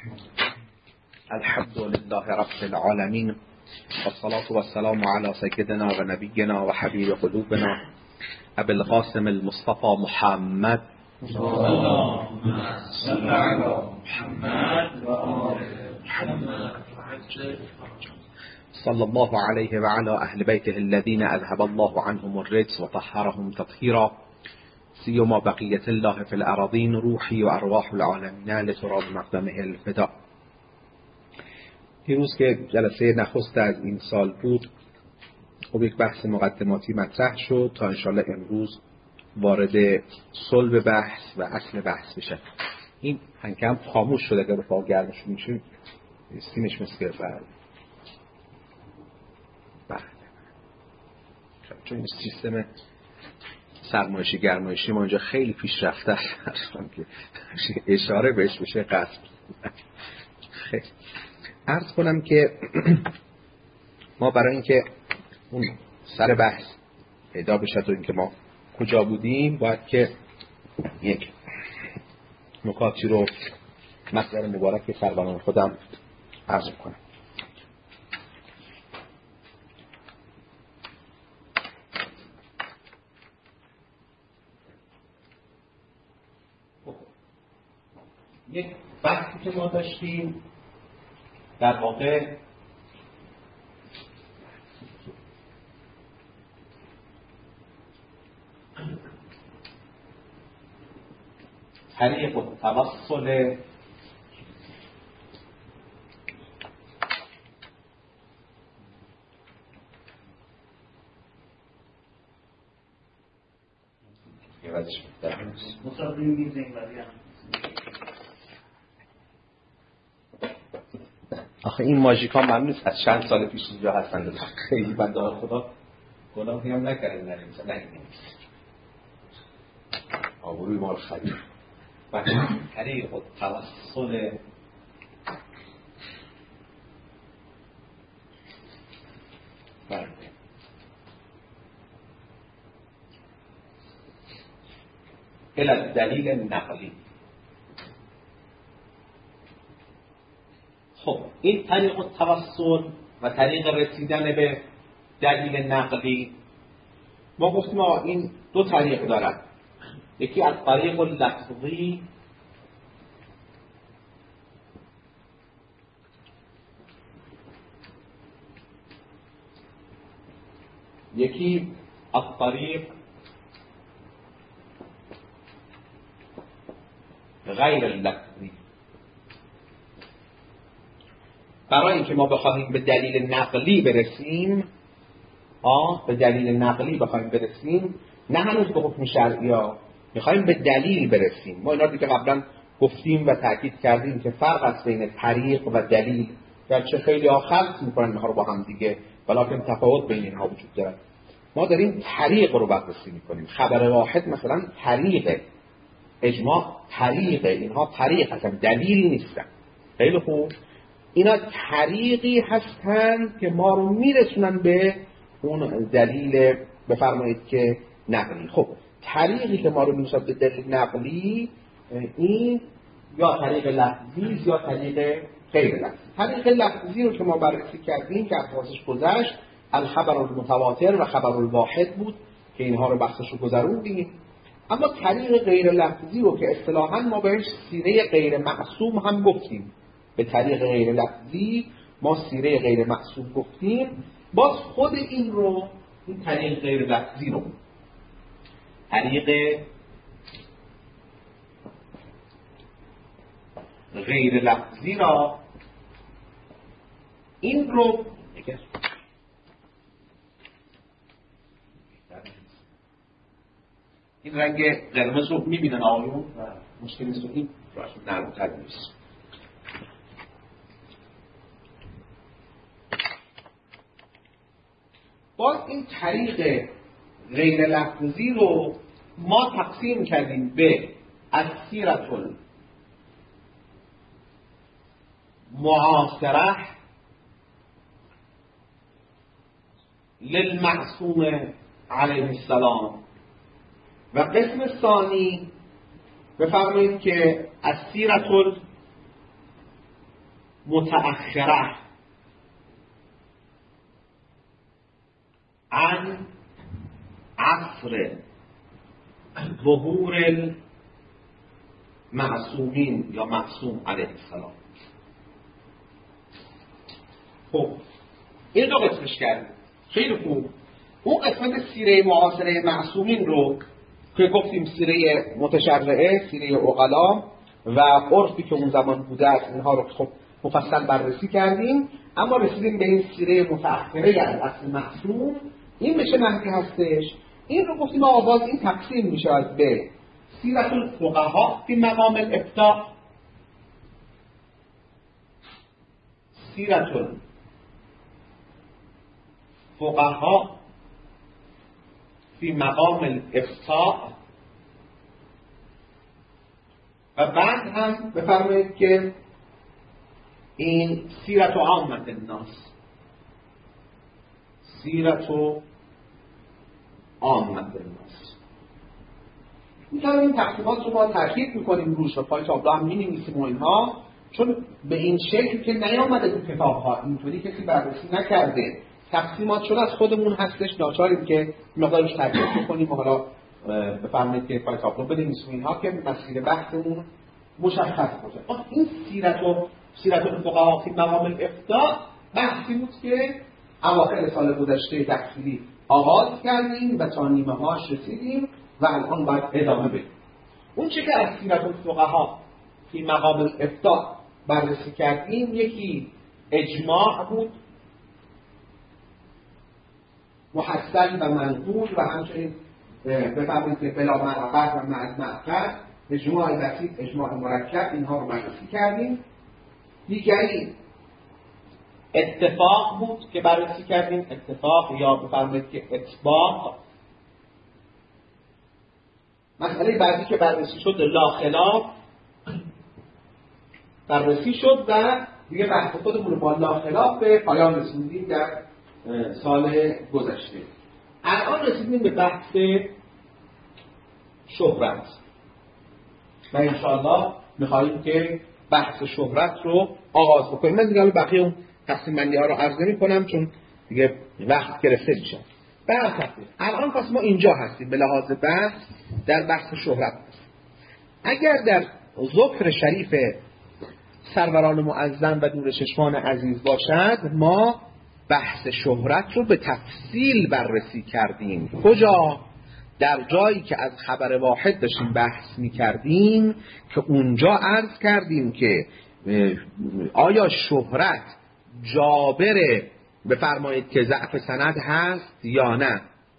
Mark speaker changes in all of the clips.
Speaker 1: الحمد لله رب العالمين والصلاة والسلام على سيدنا و نبينا و حبيب قلوبنا ابي القاسم المصطفى محمد
Speaker 2: صلى على محمد
Speaker 1: صلى الله عليه وعلى اهل بيته الذين اذهب الله عنهم الرجس وطهرهم تطهيرا سيما بقية الله في الأراضين روحي و ارواح العالمین لتراب مقدمه الفداء. دیروز که جلسه نخست از این سال بود خب یک بحث مقدماتی مطرح شد تا انشالله امروز وارد صلب بحث و اصل بحث بشه. این هنگام خاموش شده، اگر رفاه گرمش میشه سینش مسکر چون این سیستم سرمایشی گرمایشی ما اینجا خیلی پیشرفته است که اشاره بهش بشه قصد. خیلی عرض کنم که ما برای اینکه اون سر بحث پیدا بشه و اینکه ما کجا بودیم باید که یک نکاتی رو مصدر مبارک سربنان خودم عرض کنم. یک بحثی که ما داشتیم در واقع طریق التوسل آخه این ماژیکا ممنون نیست از چند سال پیش اینجا هستند خیلی بنده خدا گناهی هم نکردن در اینجا نیست آبروی ما رو خرید و طریق التوسل الى الدلیل نقلی. خب این طریق التوسل و طریق رسیدن به دلیل نقلی ما گفتیم این دو طریق دارد، یکی از طریق لفظی یکی از طریق غیر لفظی. برای اینکه ما بخواهیم به دلیل نقلی برسیم به دلیل نقلی بخواهیم برسیم نه هنوز به حکم شرعی ها میخواهیم به دلیل برسیم. ما اینا دیگه قبلا گفتیم و تاکید کردیم که فرق است بین طریق و دلیل، گرچه خیلی ها خلط میکنن اینها رو با هم دیگه ولیکن تفاوت بین اینها وجود دارد. ما داریم طریق رو بررسی میکنیم. خبر واحد مثلا طریقه، اجماع طریقه، اینها طریق هستن دلیل نیستن. خیلی خوب، اینا طریقی هستند که ما رو میرسونن به اون دلیل بفرمایید که نقلی. خب طریقی که ما رو میرسوند به دلیل نقلی این یا طریق لفظی یا طریق غیر لفظی. طریق لفظی رو که ما بررسی کردیم که اساسش گذشت الخبر المتواتر و خبر الواحد بود که اینها رو بحثش رو گذروندیم. اما طریق غیر لفظی رو که اصطلاحاً ما بهش سیره غیر معصوم هم گفتیم، به طریق غیر لفظی ما سیره غیر معصوم گفتیم. باز خود این طریق غیر لفظی رو طریق غیر لفظی را این رو این رنگ قرمز رو میبینن آقایون و مشکل نیست، این راشون نرم‌تر نیست. باز این طریق غیر لفظی رو ما تقسیم کردیم به السیرة المعاصرة للمعصوم علیه السلام و قسم ثانی بفرمایید که السیرة متأخره عن عصر ظهور المعصومین یا معصوم علیه السلام. خب این دو قسمش کردیم، خیلی خوب. اون قسمت سیره معاصره معصومین رو که گفتیم سیره متشرعه، سیره عقلا و عرفی که اون زمان بوده است، اینها رو خب مفصل بررسی کردیم. اما رسیدیم به این سیره متأخره از اصل معصوم. این میشه مهدی هستش. این رو گفتیم آغاز این تقسیم میشه از به سیرت الفقها فی مقام الافتاء، سیرت الفقها فی مقام الافتاء، و بعد هم بفرمایید که این سیرت و عامت الناس، سیرت و عامت الناس. این تقسیمات رو ما تاکید میکنیم روش و پای تابلو هم می‌نویسیم و اینها، چون به این شکل که نیامده تو کتاب‌ها، اینطوری کسی بررسی نکرده. تقسیمات چون از خودمون هستش، ناچاریم که مقدارش تاکید میکنیم و حالا بفرمایید که پای تابلو بنویسیم اینها که مسیر بحثمون مشخص باشه. این سیرت الفقها فی مقام الافتاء بحثی بود که اواخر سال گذشته تحصیلی آغاز کردیم و تا نیمه هاش رسیدیم و الان باید ادامه بدیم. اون چه که از سیرت الفقها فی مقام الافتاء بررسی کردیم، یکی اجماع بود محصل و منقول و همچنین بفرمایید که بلا معرفت و معرفت، اجماع بسیط، اجماع مرکب، اینها رو بررسی کردیم. دیگری اتفاق بود که بررسی کردیم، اتفاق یا بفرمایید که اطباق. مسئله بعدی که بررسی شد لا خلاف بررسی شد و دیگه بحث خودمون با لا خلاف به پایان رسوندیم در سال گذشته. الان رسیدیم به بحث شهرت و انشاءالله میخواییم که بحث شهرت رو آغاز بکنیم. من دیگه بقیه اون تقسیم بندی ها رو عرض نمی کنم چون دیگه وقت گرفته میشه. الان پس ما اینجا هستیم به لحاظ بحث در بحث شهرت. اگر در ذکر شریف سروران معظم و نور چشمان عزیز باشد، ما بحث شهرت رو به تفصیل بررسی کردیم. کجا؟ در جایی که از خبر واحد داشتیم بحث می کردیم که اونجا عرض کردیم که آیا شهرت جابر بفرمایید که ضعف سند هست یا نه،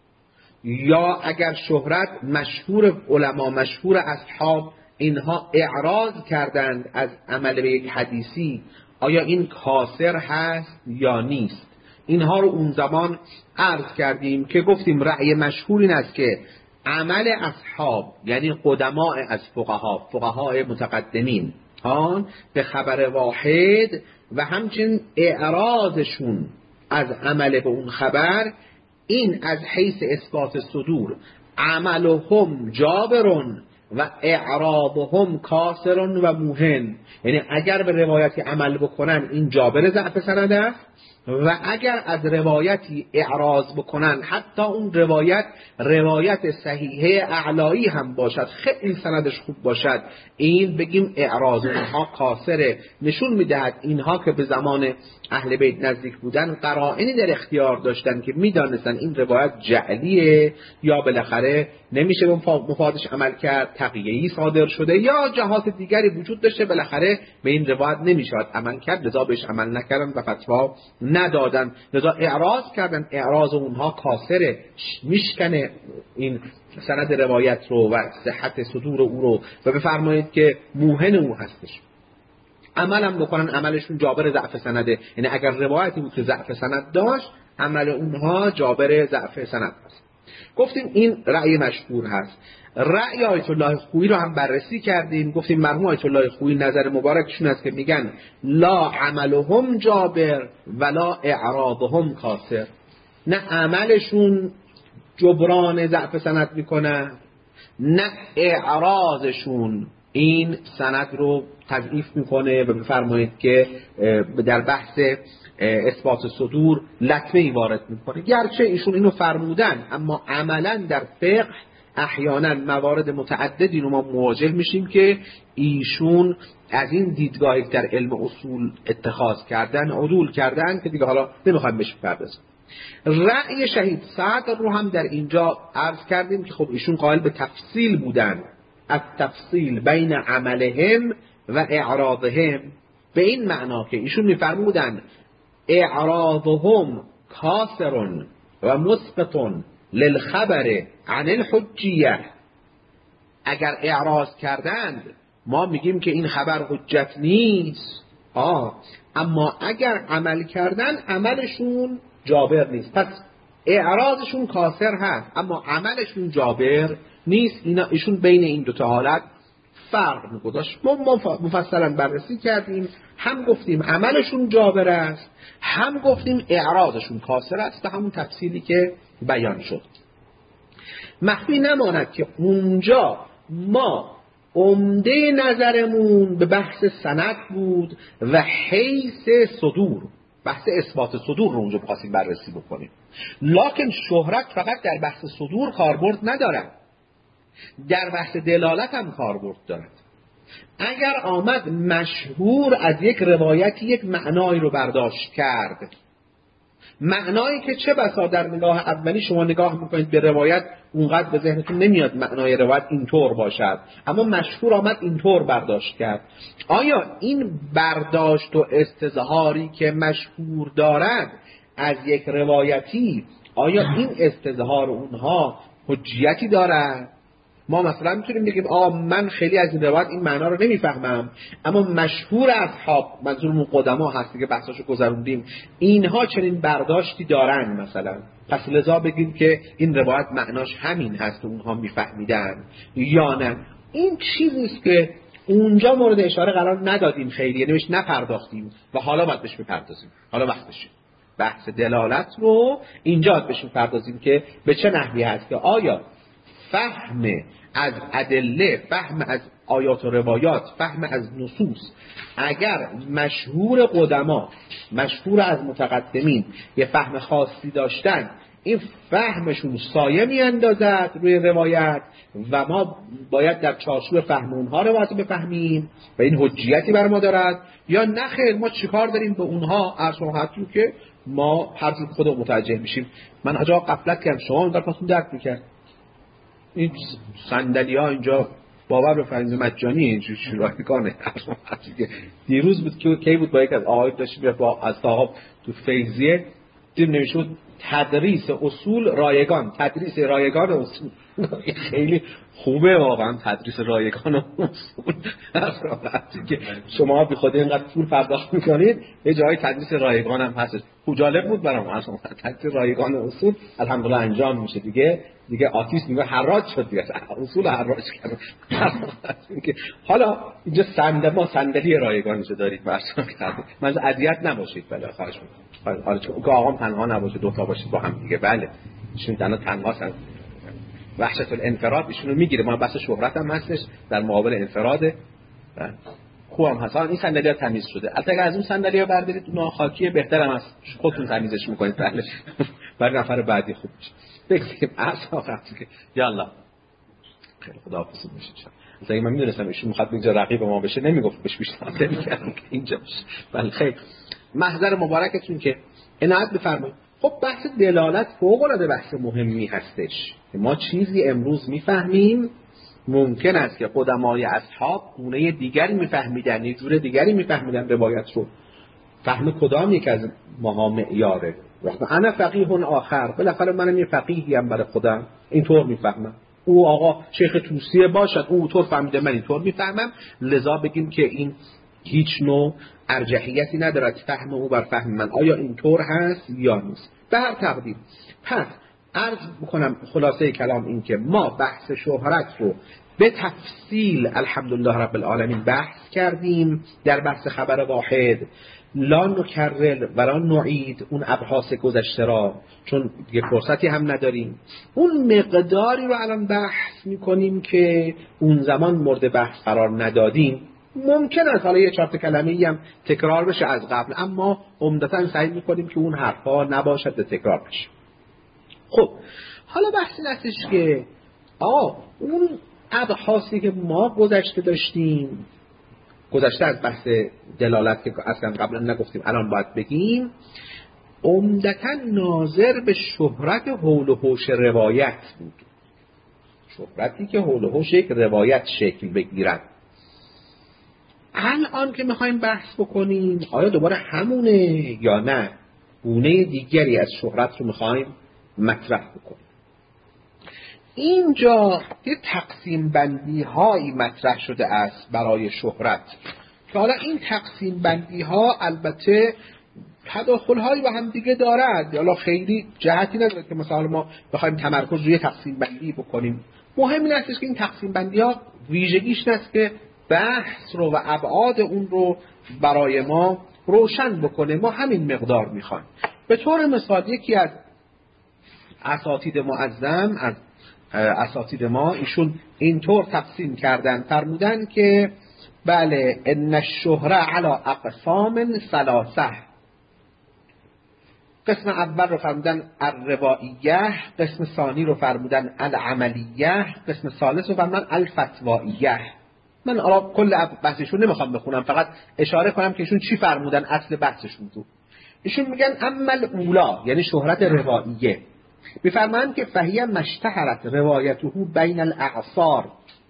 Speaker 1: یا اگر شهرت مشهور علما، مشهور اصحاب، اینها اعراض کردند از عمل به یک حدیثی، آیا این کاسر هست یا نیست. اینها رو اون زمان عرض کردیم که گفتیم رأی مشهور این است که عمل اصحاب یعنی قدماء از فقهای متقدمین به خبر واحد و همچنین اعراضشون از عمل به اون خبر، این از حیث اثبات صدور عملهم جابرون و اعراضهم کاسرون و موهن، یعنی اگر به روایتی عمل بکنن این جابر ضعف سند است و اگر از روایتی اعراض بکنن حتی اون روایت صحیحه اعلایی هم باشد، خیلی سندش خوب باشد، این بگیم اعراض اونها کاسره. نشون میدهد اینها که به زمان اهل بیت نزدیک بودن قرائنی در اختیار داشتن که میدانستن این روایت جعلیه یا بالاخره نمیشه به مفادش عمل کرد، تقیه‌ای صادر شده یا جهات دیگری وجود داشته، بالاخره به این روایت نمیشه عمل کرد، لذا بهش عمل نکردن و فتوا ندادن، لذا اعراض کردن. اعراض اونها کاسره، میشکنه این سند روایت رو و صحت صدور او رو و بفرمایید که موهن او هستش. عملم بکنن عملشون جابر ضعف سنده، یعنی اگر روایتی بود که ضعف سند داشت عمل اونها جابر ضعف سند هست. گفتیم این رأی مشهور هست. رأی آیت الله خویی رو هم بررسی کردیم، گفتیم مرحوم آیت الله خویی نظر مبارکشون است که میگن لا عملهم جابر ولا اعراضهم کاسر، نه عملشون جبران ضعف سند میکنه نه اعراضشون این سند رو تضعیف میکنه و بفرمایید که در بحث اثبات صدور لطمه‌ای وارد میکنه. گرچه ایشون اینو فرمودن، اما عملا در فقه احیانا موارد متعددی رو ما مواجه میشیم که ایشون از این دیدگاهی که در علم اصول اتخاذ کردن عدول کردن که دیگه حالا نمیخوایم بهش بپردازیم. رأی شهید صدر رو هم در اینجا عرض کردیم که خب ایشون قائل به تفصیل بودن، التفصیل بین عملهم و اعراضهم، به این معنا که ایشون میفرمودن اعراضهم کاسر و مثبت للخبر عن الحجیه. اگر اعراض کردند ما میگیم که این خبر حجت نیست، اما اگر عمل کردن عملشون جابر نیست. پس اعراضشون کاسر هست اما عملشون جابر نیست. ایشون بین این دوتا حالت فرق میگذاشت. ما مفصلا بررسی کردیم، هم گفتیم عملشون جابر است، هم گفتیم اعراضشون کاسر است، به همون تفصیلی که بیان شد. مخفی نماند که اونجا ما عمده نظرمون به بحث سند بود و حیث صدور، بحث اثبات صدور رو اونجا بخواستیم بررسی بکنیم. لکن شهرت فقط در بحث صدور کاربرد ندارد، در بحث دلالت هم کاربرد دارد. اگر آمد مشهور از یک روایتی یک معنایی رو برداشت کرد، معنایی که چه بسا در نگاه اولی شما نگاه میکنید به روایت اونقدر به ذهنتون نمیاد معنای روایت اینطور باشد، اما مشهور آمد اینطور برداشت کرد، آیا این برداشت و استظهاری که مشهور دارد از یک روایتی، آیا این استظهار اونها حجیتی دارد؟ ما مثلا میتونیم بگیم من خیلی از این روایت این معنا رو نمیفهمم، اما مشهور اصحاب، منظورمون قدما هست دیگه، بحثاشو گذروندیم، اینها چنین برداشتی دارن مثلا، پس لذا بگیم که این روایت معناش همین هست و اونها میفهمیدن یا نه. این چیزیست که اونجا مورد اشاره قرار ندادیم خیلی، یعنی بهش نپرداختیم و حالا باید بهش بپردازیم. حالا وقتشه بحث دلالت رو اینجا بهش بپردازیم که به چه نحوی هست که آیا فهم از ادله، فهم از آیات و روایات، فهم از نصوص اگر مشهور قدما، مشهور از متقدمین یه فهم خاصی داشتن، این فهمشون سایه میاندازد روی روایت و ما باید در چارچوب فهم اونها روایت بفهمیم و این حجیتی بر ما دارد، یا نخیر ما چیکار داریم به اونها ارسم حدیم که ما هر جور خودمون متوجه میشیم. من اجا غفلت کردم، شما اونقدر پاسون درک میکرد این صندلی ها اینجا باور بفرمایید مجانی اینجور شورایگانه. دیروز بود که کی بود با یک از آقای داشتیم با از صاحب تو فیضیه دیم نمیشود تدریس اصول رایگان، تدریس رایگان اصول. خیلی خوبه واقعا تدریس رایگان اصول. که شما بی خود اینقدر پول پرداخت میکنید یه جای تدریس رایگان هم هست. خوب جالب بود برام اصلا تدریس رایگان اصول الحمدلله انجام میشه دیگه آتیست میگه حراج شد دیگه، اصول حراج کردن. حالا اینجا ما صندلی رایگانشو دارید برسان کردید، من اذیت نباشید بله خواهش میکنم. حالا چون آقام تنها نباشه دوتا باشید با هم دیگه، بله ایشون تنها هستن. وحشت الانفراد ایشونو میگیره، ما بحث شهرت هم هستش در مقابل انفراده. خوبم هست این صندلی ها تمیز شده، البته اگر از اون صندلی ها بردارید اون خاکیه بهترم هست، خودتون تمیزش میکنید بله برای نفر بعدی خوب میشه. بگیم اصلا وقتی که یالا خیلی خداحافظ میشه. مثلا من میدونستم ایشون میخواد اینجا رقیب ما بشه نمیگفت بهش بیشتر نمیکردم که اینجا بشه. بله خیلی محضر مبارکتون که عنایت بفرمایید. خب بحث دلالت فوق العاده بحث مهمی هستش که ما چیزی امروز میفهمیم ممکن است که قدمای اصحاب گونه دیگری میفهمیدن، یه جور دیگری میفهمیدن روایت رو. فهم کدام یک از ماها معیاره؟ انا فقیه آخر، بالاخره منم یه فقیهی ام برای خودم، اینطور میفهمم. او آقا شیخ توسیه باشد او طور فهمیده من اینطور میفهمم، لذا بگیم که این هیچ نوع ارجحیتی ندارد فهم او بر فهم من، آیا اینطور هست یا نیست. به هر تقدیر پس عرض بکنم خلاصه کلام این که ما بحث شهرت رو به تفصیل الحمدلله رب العالمین بحث کردیم در بحث خبر واحد. لا نکرر ولا نعید اون ابحاث گذشته را، چون یه فرصتی هم نداریم. اون مقداری رو الان بحث میکنیم که اون زمان مورد بحث قرار ندادیم. ممکن است حالا یه 4 کلمه‌ای هم تکرار بشه از قبل، اما عمدتاً سعی میکنیم که اون حرفا نباشد تکرار بشه. خب حالا بحث این هستش که اون ابحاثی که ما گذشته داشتیم، گذشته از بحث دلالت که اصلا قبلا نگفتیم الان باید بگیم، عمدتاً ناظر به شهرت حول و حوش روایت بود. شهرتی که حول و حوش یک روایت شکل بگیرد. الان که میخوایم بحث بکنیم آیا دوباره همونه یا نه گونه دیگری از شهرت رو میخوایم مطرح بکنیم. اینجا یه تقسیم بندی هایی مطرح شده است برای شهرت که حالا این تقسیم بندی ها البته تداخل هایی با هم دیگه دارد، حالا خیلی جهتی نداره که مثلا ما بخوایم تمرکز روی تقسیم بندی بکنیم. مهم این است که این تقسیم بندی ها ویژگیش است که بحث رو و ابعاد اون رو برای ما روشن بکنه. ما همین مقدار میخوایم. به طور مثال یکی از اساتید معظم از اساتید ما ایشون اینطور تقسیم کردن، فرمودن که بله ان الشهره علی اقسام ثلاثه. قسم اول رو فرمودن الروائیه، قسم ثانی رو فرمودن العملیه، قسم ثالث رو فرمودن الفتوائیه. من کل بحثشون نمیخوام بخونم، فقط اشاره کنم که ایشون چی فرمودن اصل بحثشون تو. ایشون میگن اما الاولا یعنی شهرت روائیه، میفرمایند که فهیه مشتهرت روایته بین الاعصار.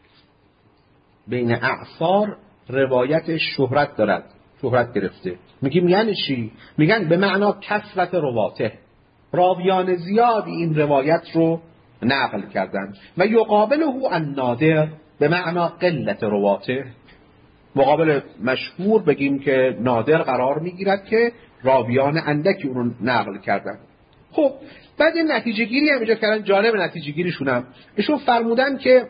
Speaker 1: بین اعصار روایت شهرت دارد، شهرت گرفته. میگیم یعنی چی؟ میگن به معنا کثرت رواته، راویان زیادی این روایت رو نقل کردن. و یقابله النادر به معنا قلت رواته، مقابل مشهور بگیم که نادر قرار میگیرد که راویان اندکی اون رو نقل کردن. خب بعد نتیجه گیری هم اینجا کردن، جالب نتیجه گیریشون هم ایشون فرمودن که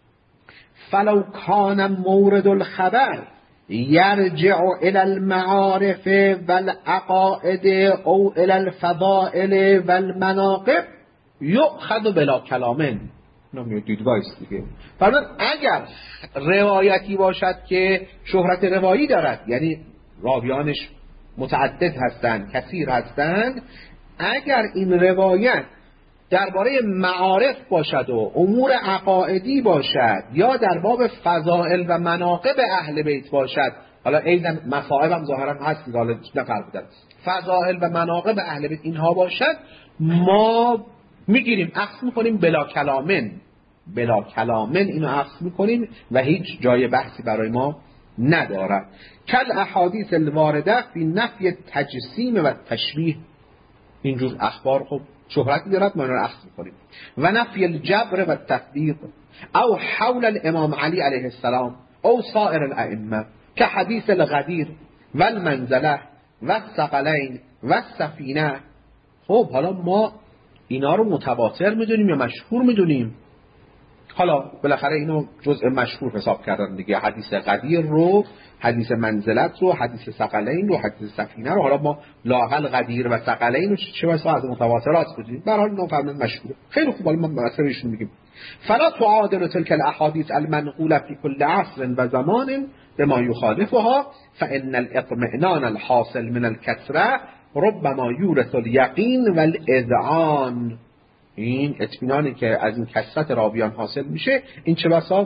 Speaker 1: فلو کان مورد الخبر یرجع الى المعارف والعقائد او الى الفضائل والمناقب یؤخذ بلا کلامن. دیدگاه است دیگه. فرمودن اگر روایتی باشد که شهرت روایی دارد، یعنی راویانش متعدد هستند، کثیر هستند، اگر این روایت درباره معارف باشد و امور عقائدی باشد یا در باب فضائل و مناقب اهل بیت باشد، حالا ایضا مصائب هم ظاهرا هست که حالا نفرمودن، فضائل و مناقب اهل بیت اینها باشد، ما میگیریم اخذ میکنیم بلا کلامن، بلا کلامن اینو اخذ میکنیم و هیچ جای بحثی برای ما ندارد. کل احادیث الوارده فی نفی تجسیم و تشبیه، اینجور اخبار خب شهرتی دارد ما رو اخذ میکنیم. و نفی الجبر و تفویض او حول الامام علی علیه السلام او سائر الائمه که حدیث الغدیر و المنزله و الثقلین و السفینه. خب حالا ما اینا رو متواتر میدونیم یا مشهور میدونیم؟ حالا بالاخره اینو جزء مشهور حساب کردن دیگه، حدیث غدیر رو، حدیث منزلت رو، حدیث ثقلین رو، حدیث سفینه رو. حالا ما لااقل غدیر و ثقلین رو چه بسا از متواترات بدیم، به هر حال اینا فرمودن مشهوره. خیلی خوب، حالا ما مثلا ایشون میگیم فلا تعادل تلك الاحاديث المنقوله في كل عصر و زمان بما يخالفها فان الاطمئنان الحاصل من الكثره ربما یورث الیقین والاذعان. این اطمینانی که از این کثرت راویان حاصل میشه، این چه بسا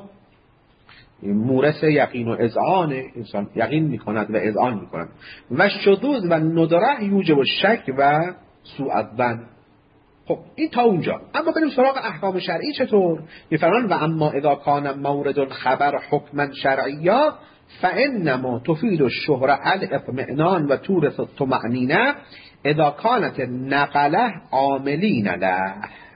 Speaker 1: مورث یقین و اذعان، انسان یقین میکند و اذعان میکند. و شذوذ و ندره یوجب الشک و سوء الظن. خب این تا اونجا. اما بریم سراغ احکام شرعی. چطور؟ میفرمان و اما اذا کان مورد الخبر حکما شرعیا فانما تفید الشهره الاطمئنان و تورث الطمأنینه اذا کانت نقله عاملین له.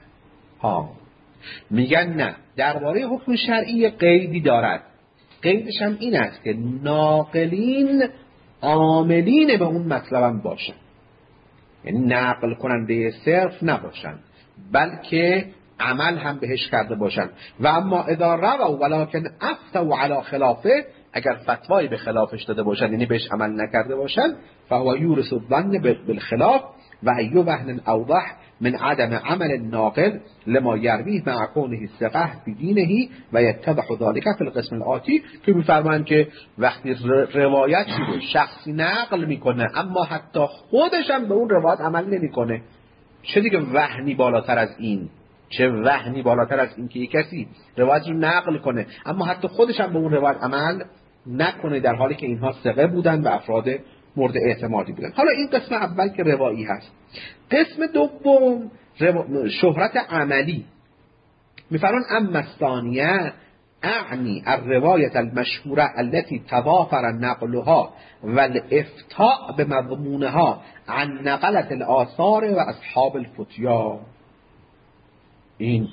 Speaker 1: میگن نه، درباره حکم شرعی قیدی دارد. قیدش هم این است که ناقلین عاملین به اون مطلب هم باشن، یعنی نقل کننده صرف نباشن، بلکه عمل هم بهش کرده باشن. و اما اذا روا ولکن افتوا علی خلافه، اگر فتوایی به خلافش داده باشن یعنی بهش عمل نکرده باشن، فهو یورث الظن بالخلاف و ای وهن اوضح من عدم عمل الناقل لما یرویه مع کونه ثقه فی دینه و یتضح ذلك فی القسم الآتی، که میفرمایند که وقتی روایتی رو شخصی نقل میکنه اما حتی خودش هم به اون روایت عمل نمیکنه، چه دیگه وهنی بالاتر از این؟ چه وهنی بالاتر از این که یک کسی روایت رو نقل کنه اما حتی خودش هم به اون روایت عمل نکنه، در حالی که اینها ثقه بودن و افراد مورد اعتمادی بودن. حالا این قسم اول که روایی هست. قسم دوم شهرت عملی. میفرمان اما الثانیه اعنی الروایت المشهوره التي توافر نقلها والافتاء بمضمونها عن نقلت الاثار و اصحاب الفتیا. این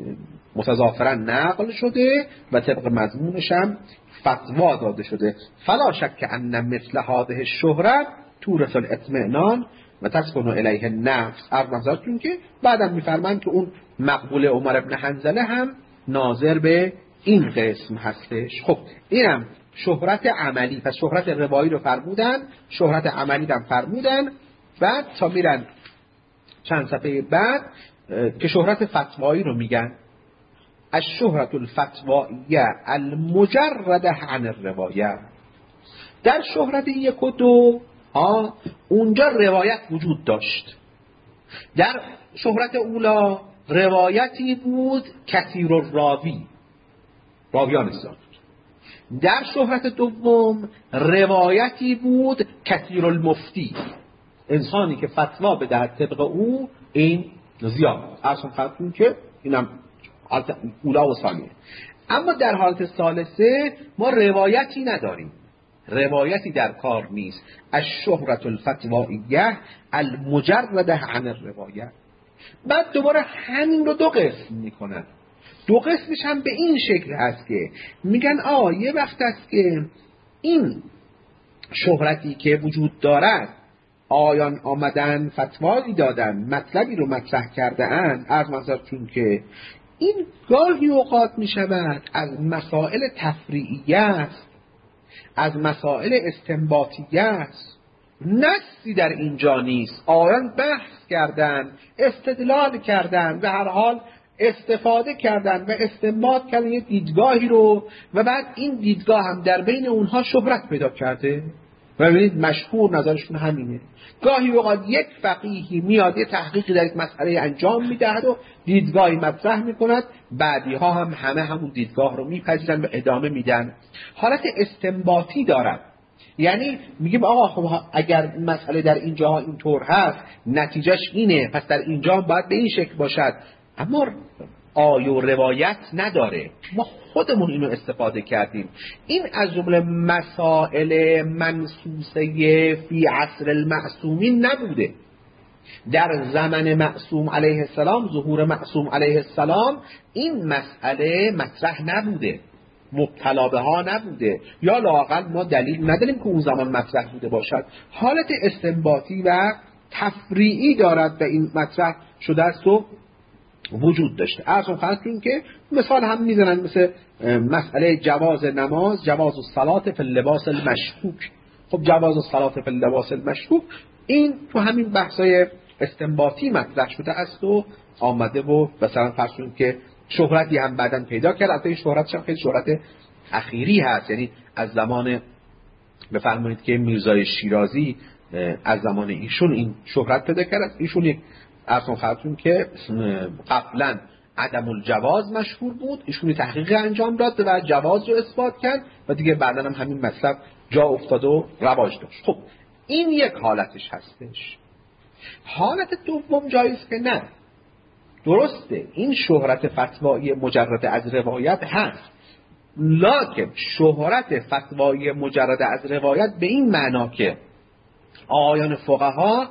Speaker 1: متضافرا نقل شده و طبق مضمونش هم فتوا داده شده. فلا شک ان مثل هذه الشهرت تورث الاطمئنان و تسکن الیه النفس. ارمزاتون که بعدم میفرمان که اون مقبول عمر ابن حنظله هم ناظر به این قسم هستش. خب اینم شهرت عملی. پس شهرت روایی رو فرمودن، شهرت عملی هم فرمودن. بعد تا میرن چند صفحه بعد که شهرت فتوایی رو میگن. الشهرت الفتوائیه المجرده عن الروایه. در شهرت 1 و 2 اونجا روایت وجود داشت. در شهرت اولا روایتی بود کثیر الراوی، راویان زیاد. در شهرت دوم روایتی بود کثیر المفتی، انسانی که فتوا بده طبق او این زیاد. اصلا خاطرون که اینم اولا و ثانیه. اما در حالت ثالثه ما روایتی نداریم، روایتی در کار نیست. الشهرت الفتوائیه المجرده عن الروایه. بعد دوباره همین رو 2 قسم میکنن. 2 قسمش هم به این شکل هست که میگن یه وقت است که این شهرتی که وجود دارد، آیان آمدن فتوایی دادن، مطلبی رو مطرح کرده اند، از منظر چون که این گاهی اوقات می شود از مسائل تفریعیه است، از مسائل استنباطیه است، نصی در اینجا نیست، آیان بحث کردن، استدلال کردن، به هر حال استفاده کردن و استنباط کردن یه دیدگاهی رو و بعد این دیدگاه هم در بین اونها شهرت پیدا کرده و ببینید مشهور نظرشون همینه. گاهی اوقات یک فقیهی میاد یه تحقیقی در یک مسئله انجام میدهد و دیدگاهی مطرح میکند، بعدی ها هم همه همون دیدگاه رو میپذیرن و ادامه میدن. حالت استنباطی دارد، یعنی میگیم آقا خب اگر مسئله در اینجا اینطور هست نتیجهش اینه، پس در اینجا باید به این شکل باشد، اما آیه و روایت نداره، ما خودمون اینو استفاده کردیم. این از جمله مسائل منصوصه فی عصر المعصومین نبوده. در زمن معصوم علیه السلام، ظهور معصوم علیه السلام، این مسئله مطرح نبوده، مبتلا به ها نبوده، یا لااقل ما دلیل نداریم که اون زمان مطرح بوده باشد. حالت استنباطی و تفریعی دارد و این مطرح شده است و وجود داشته. ارزم خواهد که مثال هم میزنن مثل مسئله جواز نماز، جواز الصلاة فی اللباس المشکوک. خب جواز الصلاة فی اللباس المشکوک این تو همین بحثای استنباطی مطرح شده است و آمده و مثلا فرضون که شهرتی هم بعداً پیدا کرد. البته این شهرتش هم خیلی شهرت اخیری هست، یعنی از زمان بفرمایید که میرزای شیرازی از زمان ایشون این شهرت پیدا کرد. ایشون یک ارسان خواهدتون که قبلا عدم الجواز مشهور بود، ایشون تحقیق انجام داد و جواز رو اثبات کرد و دیگه بعدا هم همین مطلب جا افتاد و رواج داشت. خب این یک حالتش هستش. حالت دوم جاییست که نه، درسته این شهرت فتوایی مجرد از روایت هست، لکن شهرت فتوایی مجرد از روایت به این معنا که آیان فقها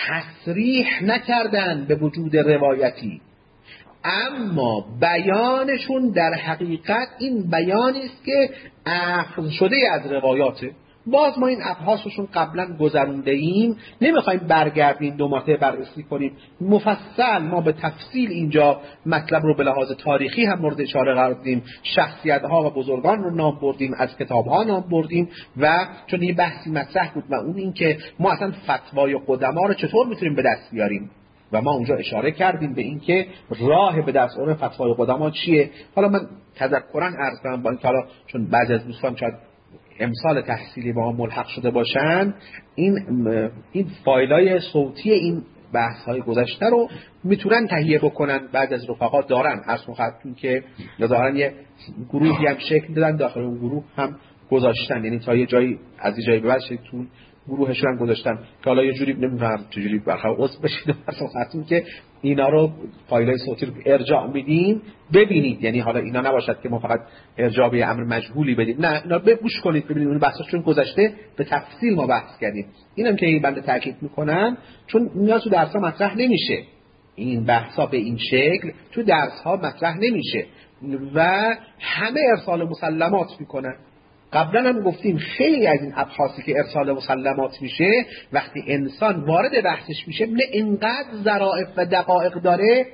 Speaker 1: تصریح نکردن به وجود روایتی، اما بیانشون در حقیقت این بیانی است که اخذ شده از روایاته. باز ما این ابحاثشون قبلا گذرونده ایم، نمیخوایم برگردیم 2 مرتبه بررسی کنیم. مفصل ما به تفصیل اینجا مطلب رو به لحاظ تاریخی هم مورد اشاره قرار دادیم، شخصیت‌ها و بزرگان رو نام بردیم، از کتاب‌ها نام بردیم و چون این بحثی مطرح بود و اون این که ما اصلا فتوای قدما رو چطور میتونیم به دست بیاریم و ما اونجا اشاره کردیم به این که راه به دست آوردن فتوای قدما چیه. حالا من تذکراً عرض کنم با اینکه حالا چون بعضی از دوستان شاید امسال تحصیلی با هم ملحق شده باشن، این فایلای صوتی این بحث‌های گذشته رو میتونن تهیه بکنن. بعضی از رفقا دارن، عرض خدمتتون که ظاهرا یه گروهی هم شکل دادن، داخل اون گروه هم گذاشتن، یعنی تا یه جایی از یه جایی به بعد تو گروهشون هم گذاشتن که حالا یه جوری نمیدونم چجوری برخلاف عضو بشید، مثلا خاطر که اینا رو فایلای صوتی رو ارجاع میدیم ببینید، یعنی حالا اینا نباشد که ما فقط ارجاع به امر مجهولی بدیم، نه اینا گوش کنید ببینید اون بحثاشون گذشته به تفصیل ما بحث کردیم. اینم که این بنده تاکید میکنم چون اینا تو درس‌ها مطرح نمیشه، این بحثا به این شکل تو درس‌ها مطرح نمیشه و همه ارسال مسلمات میکنن. قبلا هم گفتیم خیلی از این ابحاثی که ارسال مسلمات میشه وقتی انسان وارد بحثش میشه نه اینقدر ظرافت و دقایق داره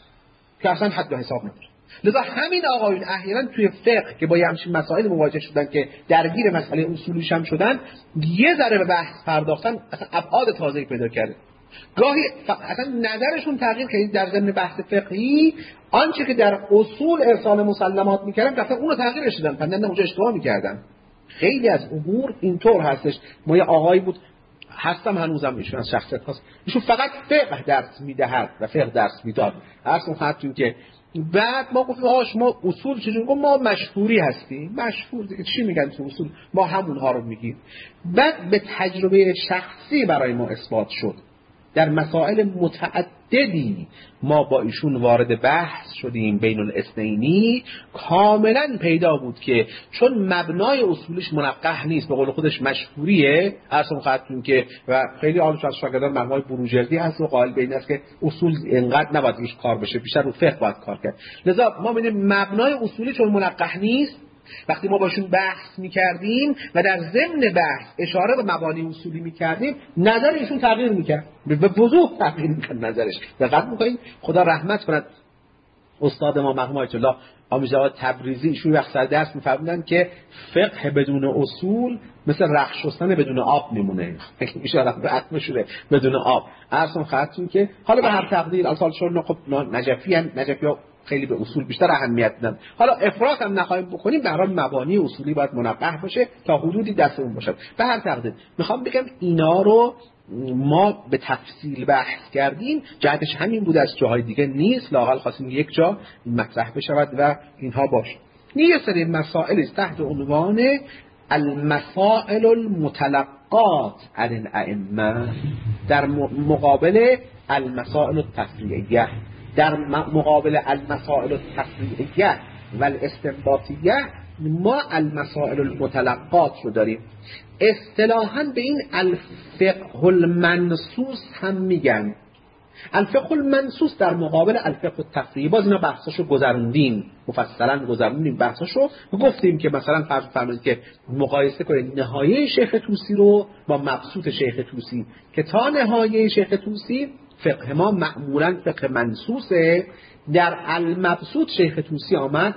Speaker 1: که اصلا حد و حساب نداره. لذا همین آقایون احیانا توی فقه که با همچین مسائل مواجه شدن که درگیر مسئله اصولیش هم شدن، یه ذره به بحث پرداختن اصلا ابعاد تازه‌ای پیدا کرده. گاهی اصلا نظرشون تغییر کرد در ضمن بحث فقهی، آنچه که در اصول ارسال مسلمات میکردن رفتن اون رو تغییرش دادن، پندن اونجا اشتباه میکردن. خیلی از امور اینطور هستش. ما یه آقایی بود هستم هنوزم، ایشون از شخصیت هست، ایشون فقط فقه درس میدهد و فقه درس میداد. اصلا خاطرین که بعد ما گفتیم آقا شما اصول چجوری؟ گفت ما مشهوری هستیم. مشهور دیگه چی میگن تو اصول؟ ما همونها رو میگیم. بعد به تجربه شخصی برای ما اثبات شد در مسائل متعددی ما با ایشون وارد بحث شدیم بین الاثنینی، کاملا پیدا بود که چون مبنای اصولش منقح نیست، به قول خودش مشهوریه، اصلا خاطرین که و خیلی آلوش از شاگردان مبنای بروجردی هست و قائل به این است که اصول اینقدر نباید روش کار بشه، بیشتر رو فقه باید کار کرد. لذا ما می‌بینیم مبنای اصولی چون منقح نیست، وقتی ما باشون بحث میکردیم و در ضمن بحث اشاره به مبانی اصولی میکردیم، نظر ایشون تغییر میکرد، به وضوح تغییر میکرد نظرش. دقت میکنید؟ خدا رحمت کند استاد ما مرحوم آیت الله آمیزاده تبریزی، ایشون وقت سر درس میفرمودن که فقه بدون اصول مثل رخت شستن بدون آب میمونه، میشه رخت بشوره بدون آب. اصلا خاطرین که حالا به هر تقدیر اصل شورن خب نجفی‌ها خیلی به اصول بیشتر اهمیت میدن، حالا افراط هم نخواهیم بکنیم، به هر حال مبانی اصولی باید منقح باشه تا حدودی دست اون باشه. به هر تقدیر میخوام بگم اینا رو ما به تفصیل بحث کردیم، جهتش همین بود، از جاهای دیگه نیست، لااقل خواستیم یک جا مطرح بشود و اینها باشه. یه سری مسائل تحت عنوان المسائل المتلقات عن الائمه در مقابل المسائل التفریعیه، در مقابل المسائل التفریعیه و الاستنباطیه ما المسائل المتلقات رو داریم. اصطلاحاً به این الفقه المنصوص هم میگن. الفقه المنصوص در مقابل الفقه التفریعی، باز اینا بحثاشو گذروندیم، مفصلا گذروندیم بحثاشو، گفتیم که مثلا فرض فرمایید که مقایسه کنید نهایه شیخ طوسی رو با مبسوط شیخ طوسی، که تا نهایه شیخ طوسی فقه ما معمولا فقه منصوصه، در المبسوط شیخ طوسی آمد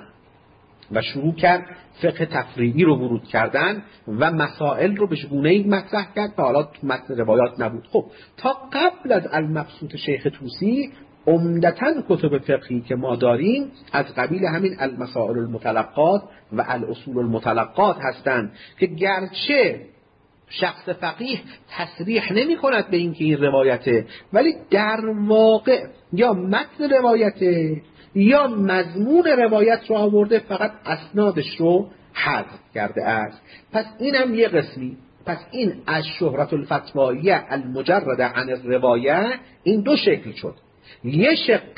Speaker 1: و شروع کرد فقه تفریعی رو ورود کردن و مسائل رو به گونه‌ای مطرح کرد که حالا تو متن روایات نبود. خب تا قبل از المبسوط شیخ طوسی عمدتاً کتب فقهی که ما داریم از قبیل همین المسائل المتلقات و الاصول المتلقات هستند که گرچه شخص فقیه تصریح نمی کند به این که این روایته، ولی در واقع یا متن روایته یا مضمون روایت رو آورده، فقط اسنادش رو حذف کرده است. پس اینم یه قسمی. پس این از شهرت الفتواییه المجرد عن الروایه این دو شکل شد. یه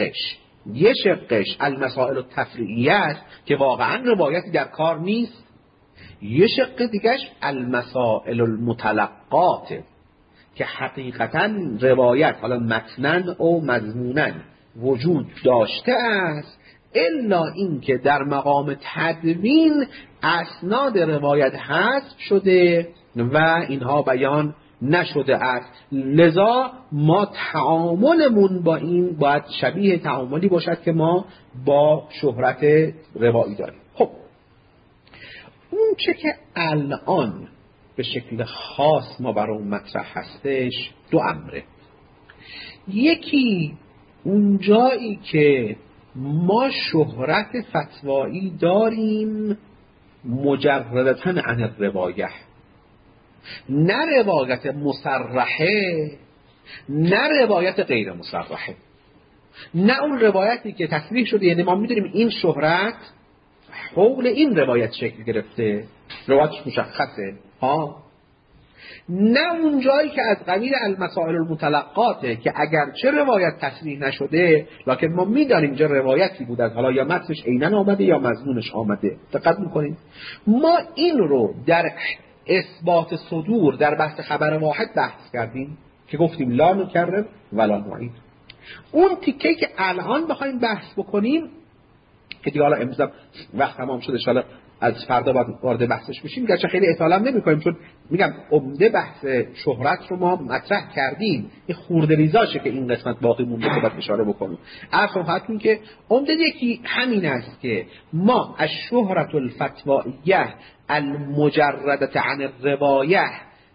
Speaker 1: شقش المسائل التفریعیه است که واقعا روایتی در کار نیست. یه شق دیگهش المسائل المتلقات که حقیقتا روایت حالا متنن و مضمونن وجود داشته است، الا اینکه در مقام تدوین اسناد روایت حذف شده و اینها بیان نشده است. لذا ما تعاملمون با این باید شبیه تعاملی باشد که ما با شهرت روایی داریم. خب اون چه که الان به شکل خاص ما برای اون مطرح هستش دو امره. یکی اون جایی که ما شهرت فتوایی داریم مجردتاً عن الروایه، نه روایت مصرحه نه روایت غیر مصرحه، نه اون روایتی که تصریح شده یعنی ما میدونیم این شهرت حول این روایت شکل گرفته، روایتش مشخصه نه اون جایی که از قبیل المسائل المتلقاته که اگرچه روایت تصریح نشده لکن ما میدانیم اینجا روایتی بود، حالا یا متنش عیناً آمده یا مضمونش آمده. دقت میکنیم ما این رو در اثبات صدور در بحث خبر واحد بحث کردیم که گفتیم لا نکرر ولا نعید. اون تیکه که الان بخوایم بحث بکنیم که دیگه حالا امروز وقت تمام شده، ان شاءالله از فردا باید وارد بحثش بشیم، گرچه خیلی اطاله نمی‌کنیم چون میگم عمده بحث شهرت رو ما مطرح کردیم، این خورده ریزاشه که این قسمت باقی مونده که باید اشاره بکنیم. عرض خدمتتون که عمده یکی همین است که ما از شهرت الفتوائیه المجرده عن الروایه،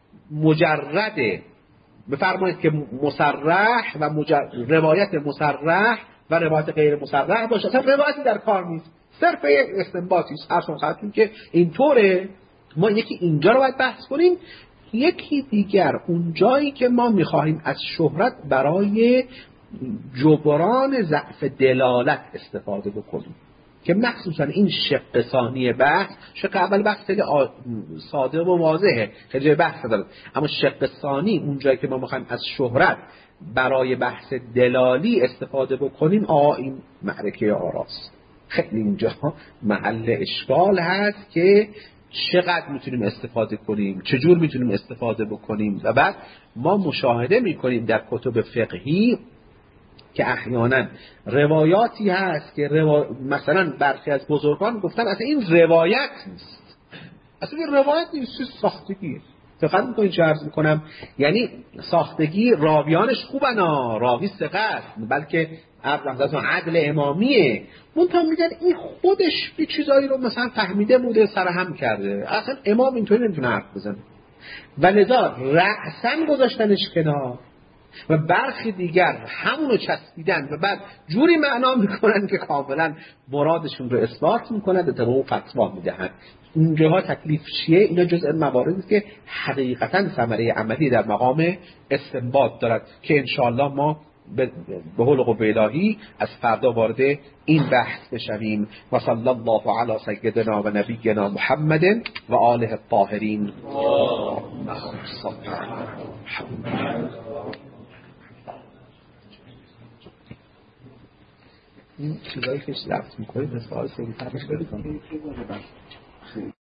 Speaker 1: مجرده بفرمایید که مصرح و روایت مصرح و روایت غیر مصرح باشه، اصلا روایتی در کار نیست، صرف یک استنباطی است. اصلا خاطرین که اینطوره. ما یکی اینجا رو باید بحث کنیم، یکی دیگر اون جایی که ما میخواهیم از شهرت برای جبران ضعف دلالت استفاده بکنیم که مخصوصا این شق ثانی بحث، شق اول بحث خیلی ساده و واضحه، خیلی بحث داره، اما شق ثانی اون جایی که ما میخوایم از شهرت برای بحث دلالی استفاده بکنیم این معرکه آراست. خیلی اینجا محل اشکال هست که چقدر میتونیم استفاده کنیم، چجور میتونیم استفاده بکنیم. و بعد ما مشاهده میکنیم در کتب فقهی که احیانا روایاتی هست که مثلا برخی از بزرگان گفتن اصلا این روایت نیست، اصلا این روایت نیست، ساختگی. فقط میکنین چه عرض میکنم، یعنی ساختگی راویانش خوبن، راوی ثقه است، بلکه عدل امامیه، منتها میگن این خودش یه چیزایی رو مثلا فهمیده بوده سرهم کرده، اصلا امام اینطوری نمیتونه حرف بزنه و لذا رأساً گذاشتنش کنار و برخی دیگر همونو چسبیدن و بعد جوری معنا میکنن که کاملا مرادشون رو اثبات میکنن و طبق فتوا میدهن. اینجاها تکلیف چیه؟ اینا جزء مواردی که حقیقتا ثمره عملی در مقام استنباط دارد که انشاءالله ما به حول قوه الهی از فردا وارد این بحث بشویم. و صلی الله علی سیدنا و نبینا محمد و آله الطاهرین. این چیزایی که رفت میکنید مثل آل سیدی ترش برید